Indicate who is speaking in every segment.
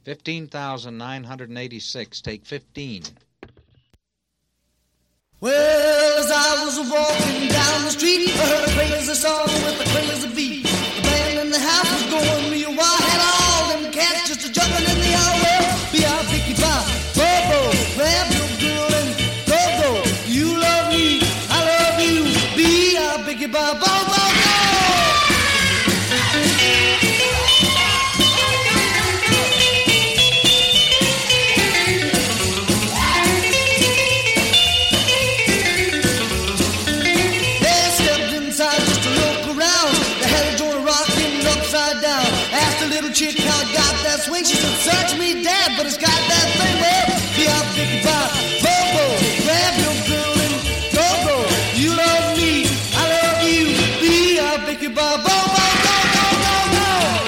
Speaker 1: 15,986. Take 15.
Speaker 2: Well, as I was walking down the street, I heard a crazy song with a crazy beat. The band in the house was going real wild. Had all them cats just a-jumping in the air. Well, B-I-Bicky-Bop, Bobo, grab your girl and go-go. You love me, I love you, B-I-Bicky-Bop, Bobo, go! Chick, how it got that swing? She said, search me, Dad, but it's got that thing. Well, B-I-Bicky-Bop, Bobo, grab your girl and go-go. You love me, I love you, B-I-Bicky-Bop, Bobo, go, go, go, go.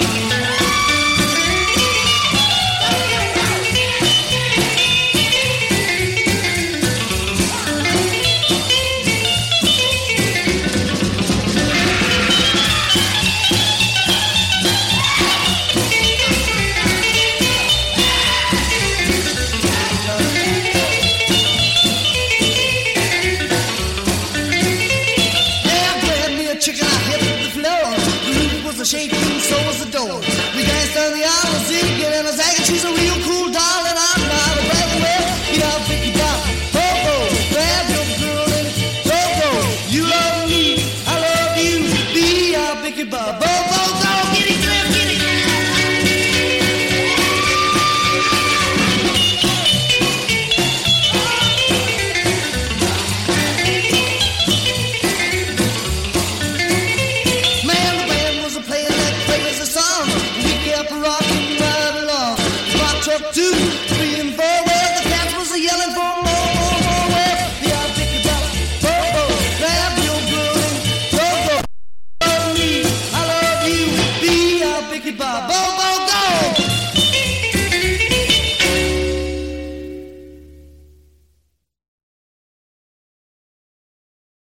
Speaker 2: Shaking, so was the door. We danced down the aisle, zigging and a zagging. She's a real cool doll, and I'm not a bragging. Well, B-I-Bicky-Bop, Bobo, grab your girl and go-go. You love me, I love you, B-I-Bicky-Bop, Bobo, go, get it, get it. Up to